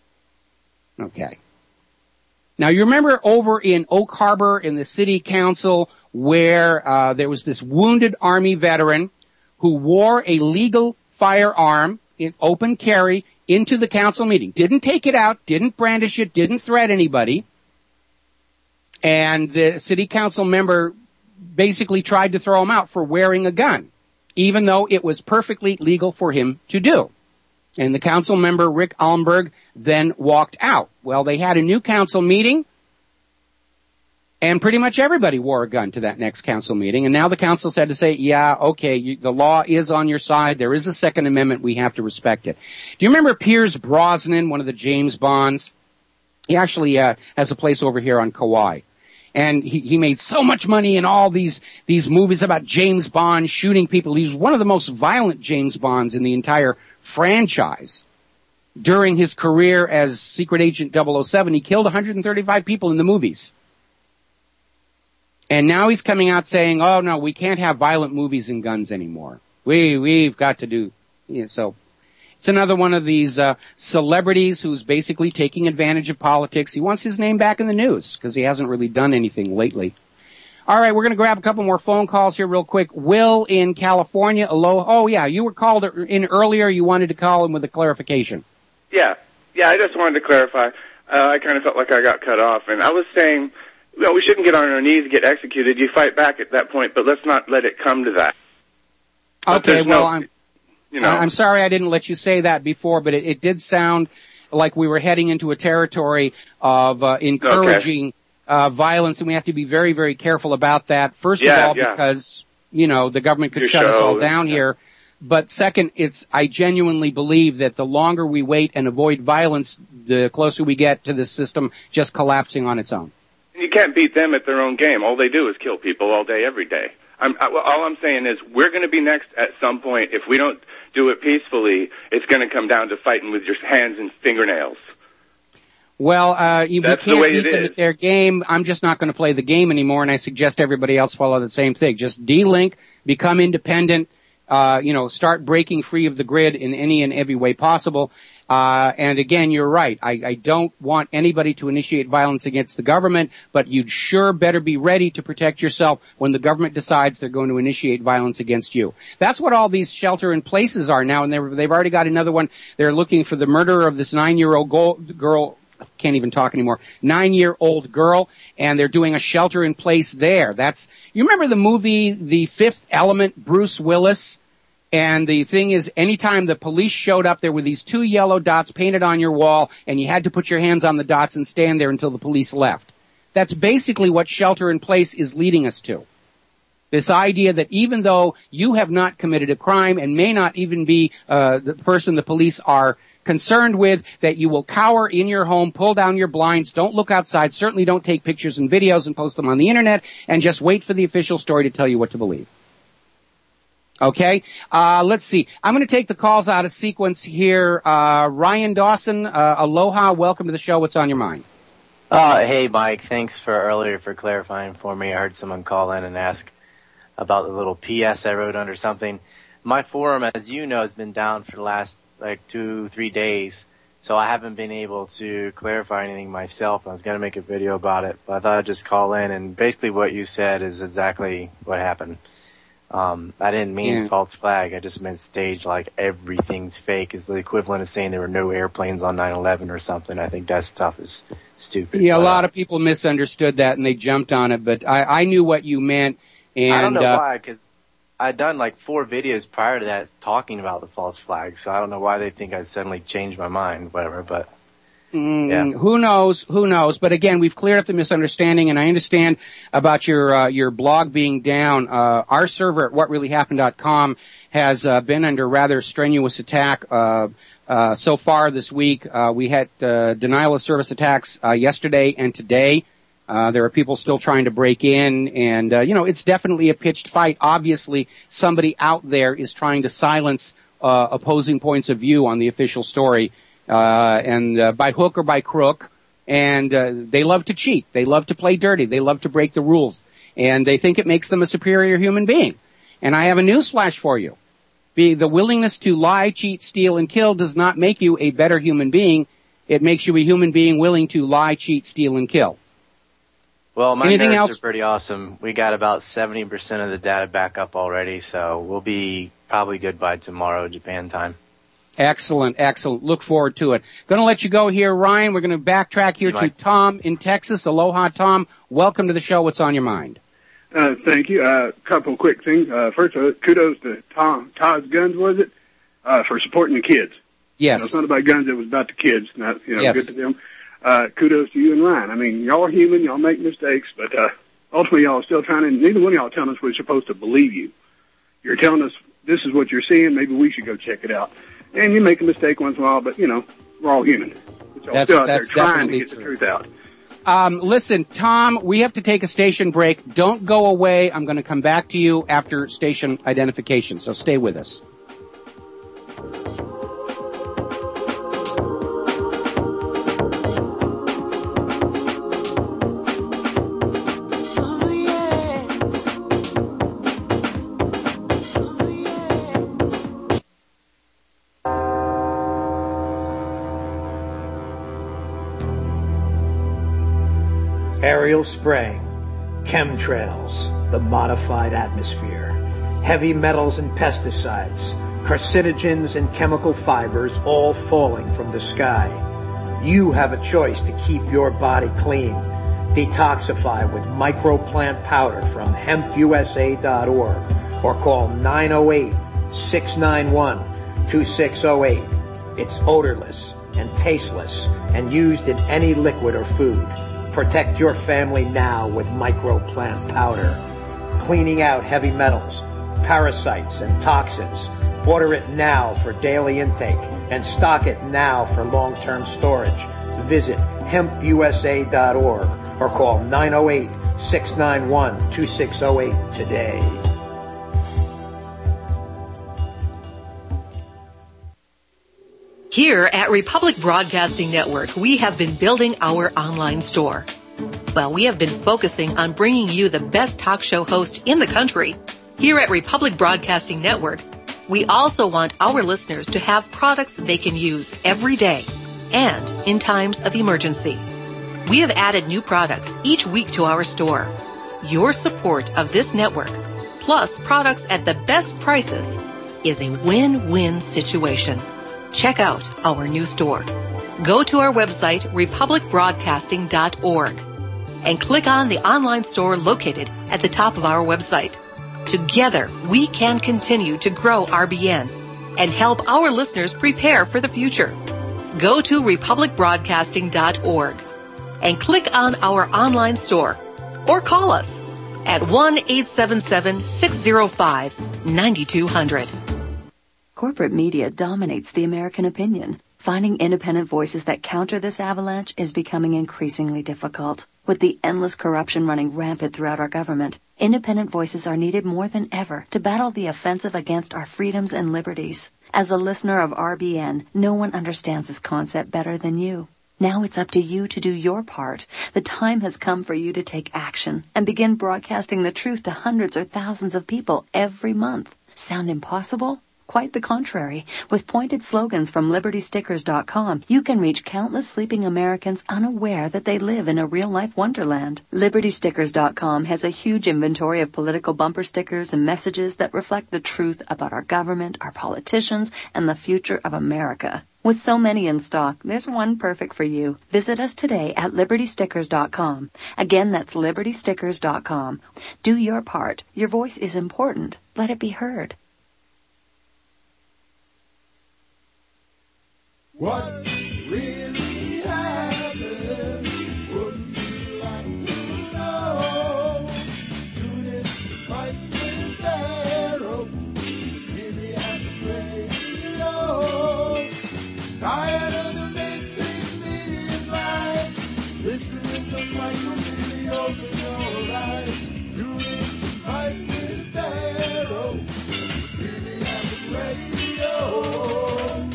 Okay. Now, you remember over in Oak Harbor in the city council where uh, there was this wounded Army veteran who wore a legal firearm in open carry into the council meeting. Didn't take it out, didn't brandish it, didn't threat anybody. And the city council member basically tried to throw him out for wearing a gun, even though it was perfectly legal for him to do. And the council member, Rick Allenberg, then walked out. Well, they had a new council meeting, and pretty much everybody wore a gun to that next council meeting. And now the council's had to say, yeah, okay, you, the law is on your side. There is a Second Amendment. We have to respect it. Do you remember Pierce Brosnan, one of the James Bonds? He actually uh, has a place over here on Kauai. And he, he made so much money in all these, these movies about James Bond shooting people. He was one of the most violent James Bonds in the entire franchise. During his career as Secret Agent double oh seven, he killed one hundred thirty-five people in the movies. And now he's coming out saying, oh no, we can't have violent movies and guns anymore. We, we've got to do, you know, so. It's another one of these uh, celebrities who's basically taking advantage of politics. He wants his name back in the news because he hasn't really done anything lately. All right, we're going to grab a couple more phone calls here real quick. Will in California. Hello. Oh, yeah, you were called in earlier. You wanted to call in with a clarification. Yeah. Yeah, I just wanted to clarify. Uh, I kind of felt like I got cut off. And I was saying, you know, we shouldn't get on our knees and get executed. You fight back at that point, but let's not let it come to that. Okay, well, no, I'm... You know. I'm sorry I didn't let you say that before, but it, it did sound like we were heading into a territory of uh, encouraging okay. uh, violence, and we have to be very, very careful about that. First yeah, of all, yeah. because, you know, the government could Your shut show, us all down yeah. here. But second, it's I genuinely believe that the longer we wait and avoid violence, the closer we get to this system just collapsing on its own. You can't beat them at their own game. All they do is kill people all day, every day. I'm, I, all I'm saying is we're going to be next at some point. If we don't do it peacefully, it's going to come down to fighting with your hands and fingernails. Well, uh, you, we That's the can't way beat it them is. at their game. I'm just not going to play the game anymore, and I suggest everybody else follow the same thing. Just de-link, become independent, uh, you know, start breaking free of the grid in any and every way possible. Uh, and again, you're right. I, I don't want anybody to initiate violence against the government, but you'd sure better be ready to protect yourself when the government decides they're going to initiate violence against you. That's what all these shelter-in places are now, and they've already got another one. They're looking for the murderer of this nine-year-old girl, can't even talk anymore, nine-year-old girl, and they're doing a shelter-in-place there. That's, you remember the movie The Fifth Element, Bruce Willis? And the thing is, anytime the police showed up, there were these two yellow dots painted on your wall, and you had to put your hands on the dots and stand there until the police left. That's basically what shelter in place is leading us to. This idea that even though you have not committed a crime and may not even be uh, the person the police are concerned with, that you will cower in your home, pull down your blinds, don't look outside, certainly don't take pictures and videos and post them on the internet, and just wait for the official story to tell you what to believe. Okay, uh, let's see. I'm going to take the calls out of sequence here. Uh, Ryan Dawson, uh, aloha, welcome to the show. What's on your mind? Uh, hey, Mike, thanks for earlier for clarifying for me. I heard someone call in and ask about the little P S I wrote under something. My forum, as you know, has been down for the last, like, two, three days, so I haven't been able to clarify anything myself. I was going to make a video about it, but I thought I'd just call in, and basically what you said is exactly what happened. Um, I didn't mean yeah. false flag. I just meant stage like everything's fake is the equivalent of saying there were no airplanes on nine eleven or something. I think that stuff is stupid. Yeah, a but, lot uh, of people misunderstood that and they jumped on it, but I, I knew what you meant. And I don't know uh, why, because I'd done like four videos prior to that talking about the false flag, so I don't know why they think I suddenly changed my mind, whatever, but... Mm, yeah. Who knows? Who knows? But again, we've cleared up the misunderstanding, and I understand about your uh, your blog being down. Uh, our server at what really happened dot com has uh, been under rather strenuous attack uh, uh, so far this week. Uh, we had uh, denial of service attacks uh, yesterday and today. Uh, there are people still trying to break in, and uh, you know, it's definitely a pitched fight. Obviously, somebody out there is trying to silence uh, opposing points of view on the official story. Uh, and uh, by hook or by crook, and uh, they love to cheat. They love to play dirty. They love to break the rules, and they think it makes them a superior human being. And I have a newsflash for you. Be, the willingness to lie, cheat, steal, and kill does not make you a better human being. It makes you a human being willing to lie, cheat, steal, and kill. Well, my Anything nerds else? are pretty awesome. We got about seventy percent of the data back up already, so we'll be probably good by tomorrow, Japan time. Excellent, excellent. Look forward to it. Going to let you go here, Ryan. We're going to backtrack here to Tom in Texas. Aloha, Tom. Welcome to the show. What's on your mind? Uh, thank you. A uh, couple quick things. Uh, first, uh, kudos to Tom, Todd's Guns, was it, uh, for supporting the kids. Yes. You know, it's not about guns. It was about the kids. Not, you know, yes. Good to them. Uh, kudos to you and Ryan. I mean, y'all are human. Y'all make mistakes, but uh, ultimately, y'all are still trying to. Neither one of y'all are telling us we're supposed to believe you. You're telling us this is what you're seeing. Maybe we should go check it out. And you make a mistake once in a while, but, you know, we're all human. But y'all That's, still out that's there trying to definitely get the true. truth out. Um, listen, Tom, we have to take a station break. Don't go away. I'm going to come back to you after station identification, so stay with us. Aerial spraying, chemtrails, the modified atmosphere, heavy metals and pesticides, carcinogens and chemical fibers all falling from the sky. You have a choice to keep your body clean. Detoxify with microplant powder from hemp u s a dot org or call nine oh eight, six nine one, two six oh eight. It's odorless and tasteless and used in any liquid or food. Protect your family now with microplant powder. Cleaning out heavy metals, parasites, and toxins. Order it now for daily intake and stock it now for long-term storage. Visit hemp u s a dot org or call nine oh eight, six nine one, two six oh eight today. Here at Republic Broadcasting Network, we have been building our online store. Well, we have been focusing on bringing you the best talk show host in the country. Here at Republic Broadcasting Network, we also want our listeners to have products they can use every day and in times of emergency. We have added new products each week to our store. Your support of this network, plus products at the best prices, is a win-win situation. Check out our new store. Go to our website, republic broadcasting dot org, and click on the online store located at the top of our website. Together, we can continue to grow R B N and help our listeners prepare for the future. Go to republic broadcasting dot org and click on our online store or call us at one eight seven seven, six oh five, nine two hundred. Corporate media dominates the American opinion. Finding independent voices that counter this avalanche is becoming increasingly difficult. With the endless corruption running rampant throughout our government, independent voices are needed more than ever to battle the offensive against our freedoms and liberties. As a listener of R B N, no one understands this concept better than you. Now it's up to you to do your part. The time has come for you to take action and begin broadcasting the truth to hundreds or thousands of people every month. Sound impossible? Quite the contrary. With pointed slogans from liberty stickers dot com, you can reach countless sleeping Americans unaware that they live in a real-life wonderland. liberty stickers dot com has a huge inventory of political bumper stickers and messages that reflect the truth about our government, our politicians, and the future of America. With so many in stock, there's one perfect for you. Visit us today at liberty stickers dot com. Again, that's liberty stickers dot com. Do your part. Your voice is important. Let it be heard. What really happened? Wouldn't you like to know? Unit fighting Pharaoh, really at the radio. Tired of the mainstream media's lies. Listening to Michael Video open your eyes. Unit fighting Pharaoh, really at the radio.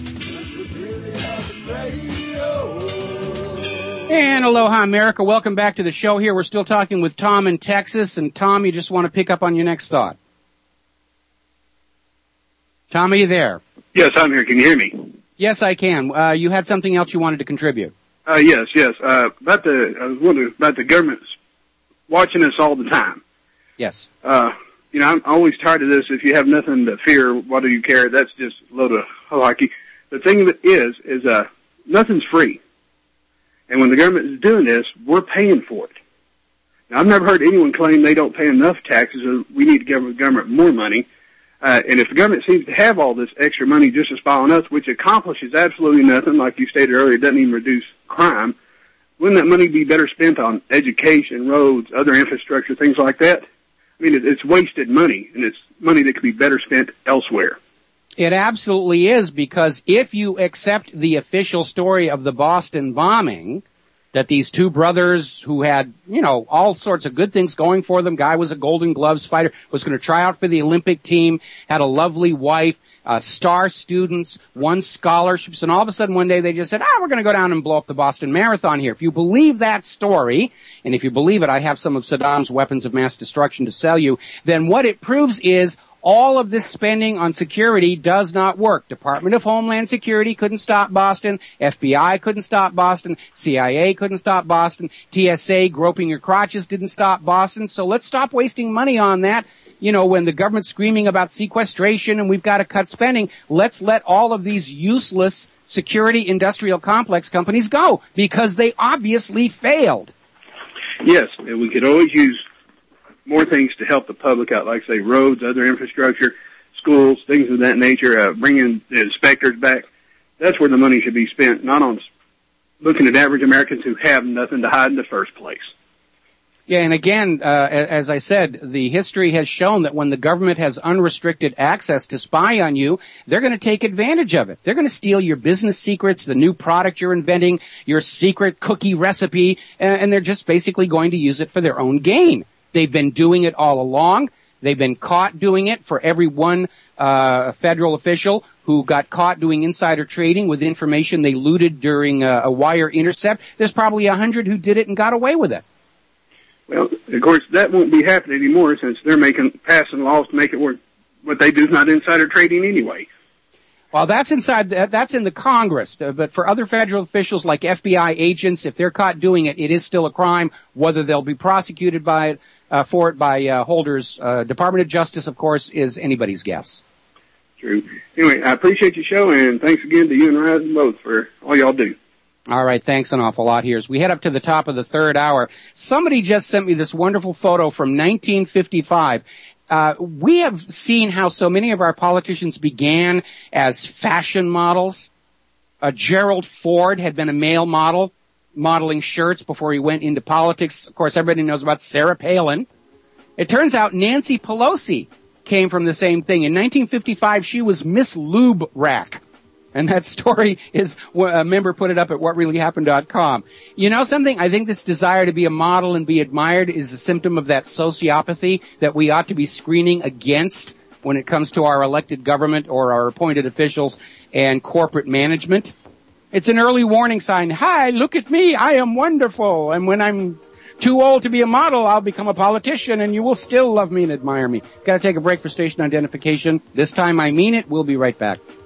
And aloha, America. Welcome back to the show here. We're still talking with Tom in Texas. And Tom, you just want to pick up on your next thought. Tom, are you there? Yes, I'm here. Can you hear me? Yes, I can. Uh, you had something else you wanted to contribute. Uh, yes, yes. Uh, about the, I was wondering about the government watching us all the time. Yes. Uh, you know, I'm always tired of this. If you have nothing to fear, what do you care? That's just a load of malarkey. The thing that is, is, uh, nothing's free. And when the government is doing this, we're paying for it. Now, I've never heard anyone claim they don't pay enough taxes or we need to give the government more money. Uh, and if the government seems to have all this extra money just to spy on us, which accomplishes absolutely nothing, like you stated earlier, it doesn't even reduce crime, wouldn't that money be better spent on education, roads, other infrastructure, things like that? I mean, it, it's wasted money, and it's money that could be better spent elsewhere. It absolutely is, because if you accept the official story of the Boston bombing, that these two brothers who had, you know, all sorts of good things going for them, guy was a Golden Gloves fighter, was going to try out for the Olympic team, had a lovely wife, uh, star students, won scholarships, and all of a sudden one day they just said, ah, we're going to go down and blow up the Boston Marathon here. If you believe that story, and if you believe it, I have some of Saddam's weapons of mass destruction to sell you, then what it proves is all of this spending on security does not work. Department of Homeland Security couldn't stop Boston. F B I couldn't stop Boston. C I A couldn't stop Boston. T S A groping your crotches didn't stop Boston. So let's stop wasting money on that. You know, when the government's screaming about sequestration and we've got to cut spending, let's let all of these useless security industrial complex companies go, because they obviously failed. Yes, and we could always use more things to help the public out, like, say, roads, other infrastructure, schools, things of that nature, uh, bringing the inspectors back. That's where the money should be spent, not on looking at average Americans who have nothing to hide in the first place. Yeah, and again, uh, as I said, the history has shown that when the government has unrestricted access to spy on you, they're going to take advantage of it. They're going to steal your business secrets, the new product you're inventing, your secret cookie recipe, and they're just basically going to use it for their own gain. They've been doing it all along. They've been caught doing it. For every one uh, federal official who got caught doing insider trading with information they looted during a, a wire intercept, there's probably a hundred who did it and got away with it. Well, of course, that won't be happening anymore since they're making passing laws to make it work. What they do is not insider trading anyway. Well, that's inside. That's in the Congress. But for other federal officials like F B I agents, if they're caught doing it, it is still a crime. Whether they'll be prosecuted by it, uh, for it by uh, holders, uh, Department of Justice, of course, is anybody's guess. True. Anyway, I appreciate your show, and thanks again to you and Ryan both for all y'all do. All right, thanks an awful lot here. As we head up to the top of the third hour, somebody just sent me this wonderful photo from nineteen fifty-five. Uh, we have seen how so many of our politicians began as fashion models. Uh, Gerald Ford had been a male model, modeling shirts before he went into politics. Of course, everybody knows about Sarah Palin. It turns out Nancy Pelosi came from the same thing. In nineteen fifty-five, she was Miss Lube Rack. And that story is, a member put it up at what really happened dot com. You know something? I think this desire to be a model and be admired is a symptom of that sociopathy that we ought to be screening against when it comes to our elected government or our appointed officials and corporate management. It's an early warning sign. Hi, look at me. I am wonderful. And when I'm too old to be a model, I'll become a politician and you will still love me and admire me. Got to take a break for station identification. This time I mean it. We'll be right back.